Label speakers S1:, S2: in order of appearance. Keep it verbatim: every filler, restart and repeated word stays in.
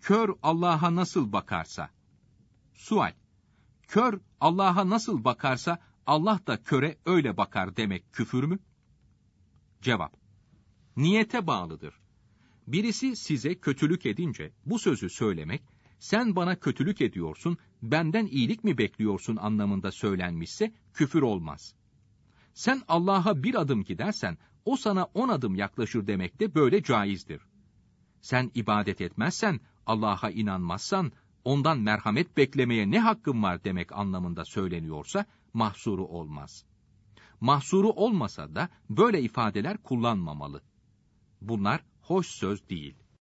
S1: kör Allah'a nasıl bakarsa. Sual: Kör Allah'a nasıl bakarsa Allah da köre öyle bakar demek küfür mü? Cevap: Niyete bağlıdır. Birisi size kötülük edince bu sözü söylemek, sen bana kötülük ediyorsun, benden iyilik mi bekliyorsun anlamında söylenmişse küfür olmaz. Sen Allah'a bir adım gidersen, o sana on adım yaklaşır demek de böyle caizdir. Sen ibadet etmezsen, Allah'a inanmazsan, ondan merhamet beklemeye ne hakkın var demek anlamında söyleniyorsa, mahsuru olmaz. Mahsuru olmasa da böyle ifadeler kullanmamalı. Bunlar hoş söz değil.